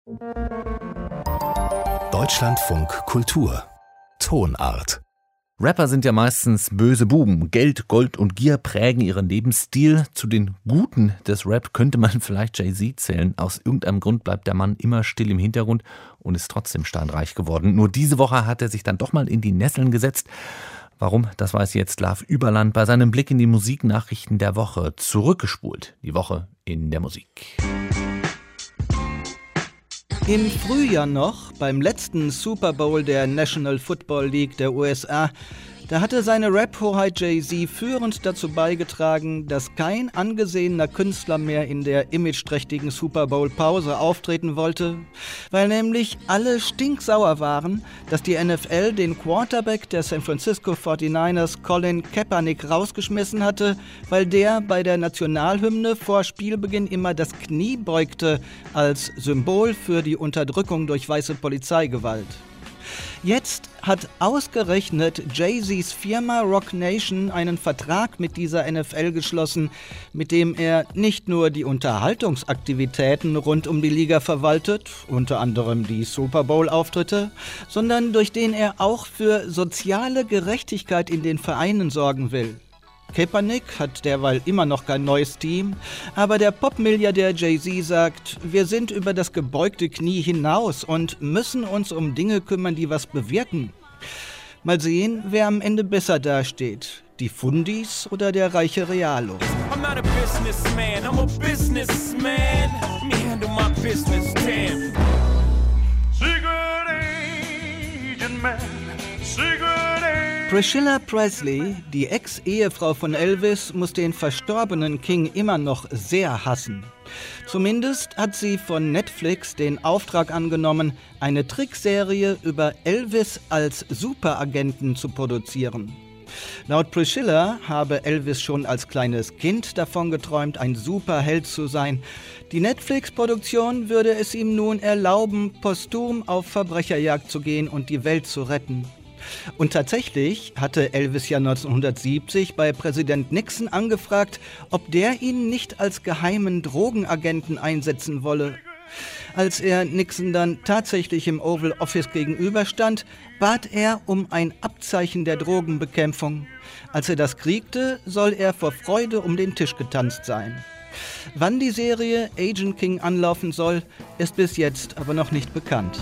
Deutschlandfunk Kultur Tonart. Rapper sind ja meistens böse Buben. Geld, Gold und Gier prägen ihren Lebensstil. Zu den Guten des Rap könnte man vielleicht Jay-Z zählen. Aus irgendeinem Grund bleibt der Mann immer still im Hintergrund und ist trotzdem steinreich geworden. Nur diese Woche hat er sich dann doch mal in die Nesseln gesetzt. Warum, das weiß jetzt Love Überland bei seinem Blick in die Musiknachrichten der Woche. Zurückgespult, die Woche in der Musik. Im Frühjahr noch, beim letzten Super Bowl der National Football League der USA, da hatte seine Rap-Hoheit Jay-Z führend dazu beigetragen, dass kein angesehener Künstler mehr in der imageträchtigen Super Bowl-Pause auftreten wollte, weil nämlich alle stinksauer waren, dass die NFL den Quarterback der San Francisco 49ers Colin Kaepernick rausgeschmissen hatte, weil der bei der Nationalhymne vor Spielbeginn immer das Knie beugte als Symbol für die Unterdrückung durch weiße Polizeigewalt. Jetzt hat ausgerechnet Jay-Z's Firma Roc Nation einen Vertrag mit dieser NFL geschlossen, mit dem er nicht nur die Unterhaltungsaktivitäten rund um die Liga verwaltet, unter anderem die Super Bowl-Auftritte, sondern durch den er auch für soziale Gerechtigkeit in den Vereinen sorgen will. Kaepernick hat derweil immer noch kein neues Team, aber der Popmilliardär Jay-Z sagt, wir sind über das gebeugte Knie hinaus und müssen uns um Dinge kümmern, die was bewirken. Mal sehen, wer am Ende besser dasteht, die Fundis oder der reiche Realo. I'm not a businessman, I'm a businessman. Let me handle my business, damn. Secret agent man, secret agent. Priscilla Presley, die Ex-Ehefrau von Elvis, muss den verstorbenen King immer noch sehr hassen. Zumindest hat sie von Netflix den Auftrag angenommen, eine Trickserie über Elvis als Superagenten zu produzieren. Laut Priscilla habe Elvis schon als kleines Kind davon geträumt, ein Superheld zu sein. Die Netflix-Produktion würde es ihm nun erlauben, posthum auf Verbrecherjagd zu gehen und die Welt zu retten. Und tatsächlich hatte Elvis ja 1970 bei Präsident Nixon angefragt, ob der ihn nicht als geheimen Drogenagenten einsetzen wolle. Als er Nixon dann tatsächlich im Oval Office gegenüberstand, bat er um ein Abzeichen der Drogenbekämpfung. Als er das kriegte, soll er vor Freude um den Tisch getanzt sein. Wann die Serie Agent King anlaufen soll, ist bis jetzt aber noch nicht bekannt.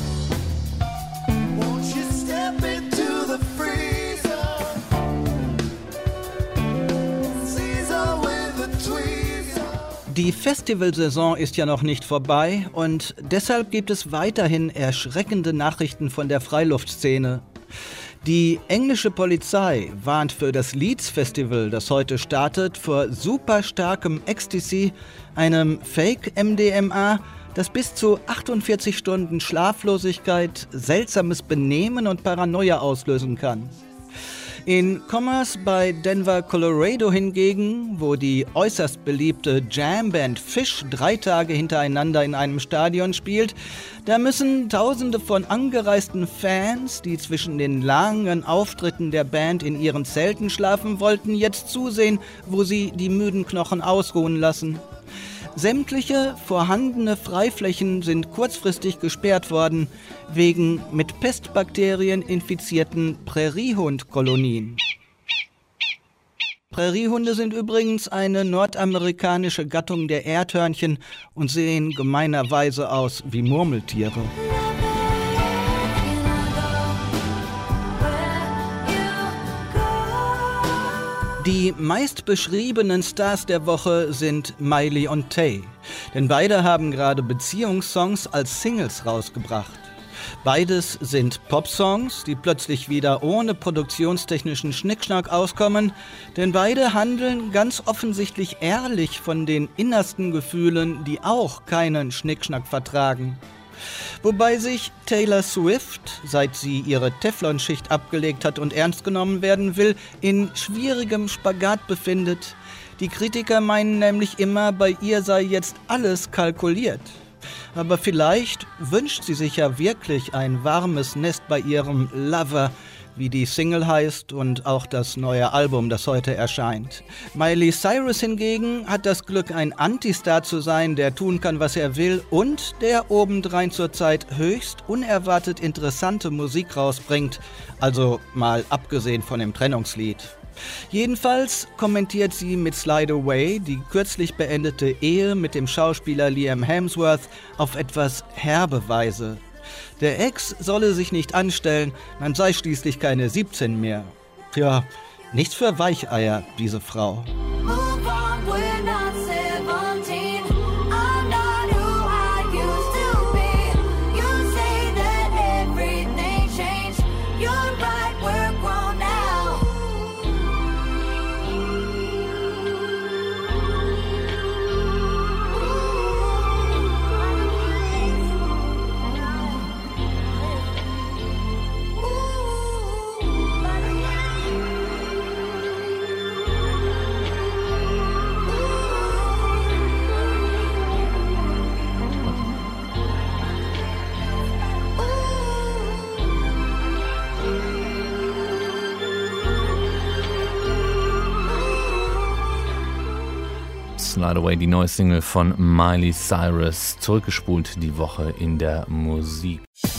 Die Festivalsaison ist ja noch nicht vorbei und deshalb gibt es weiterhin erschreckende Nachrichten von der Freiluftszene. Die englische Polizei warnt für das Leeds Festival, das heute startet, vor super starkem Ecstasy, einem Fake-MDMA, das bis zu 48 Stunden Schlaflosigkeit, seltsames Benehmen und Paranoia auslösen kann. In Commerce bei Denver, Colorado hingegen, wo die äußerst beliebte Jamband Phish 3 Tage hintereinander in einem Stadion spielt, da müssen Tausende von angereisten Fans, die zwischen den langen Auftritten der Band in ihren Zelten schlafen wollten, jetzt zusehen, wo sie die müden Knochen ausruhen lassen. Sämtliche vorhandene Freiflächen sind kurzfristig gesperrt worden, wegen mit Pestbakterien infizierten Präriehundkolonien. Präriehunde sind übrigens eine nordamerikanische Gattung der Erdhörnchen und sehen gemeinerweise aus wie Murmeltiere. Die meistbeschriebenen Stars der Woche sind Miley und Tay, denn beide haben gerade Beziehungssongs als Singles rausgebracht. Beides sind Popsongs, die plötzlich wieder ohne produktionstechnischen Schnickschnack auskommen, denn beide handeln ganz offensichtlich ehrlich von den innersten Gefühlen, die auch keinen Schnickschnack vertragen. Wobei sich Taylor Swift, seit sie ihre Teflonschicht abgelegt hat und ernst genommen werden will, in schwierigem Spagat befindet. Die Kritiker meinen nämlich immer, bei ihr sei jetzt alles kalkuliert. Aber vielleicht wünscht sie sich ja wirklich ein warmes Nest bei ihrem Lover, wie die Single heißt und auch das neue Album, das heute erscheint. Miley Cyrus hingegen hat das Glück, ein Antistar zu sein, der tun kann, was er will und der obendrein zurzeit höchst unerwartet interessante Musik rausbringt, also mal abgesehen von dem Trennungslied. Jedenfalls kommentiert sie mit Slide Away die kürzlich beendete Ehe mit dem Schauspieler Liam Hemsworth auf etwas herbe Weise. Der Ex solle sich nicht anstellen, man sei schließlich keine 17 mehr. Tja, nichts für Weicheier, diese Frau. Slide Away, die neue Single von Miley Cyrus, zurückgespult die Woche in der Musik.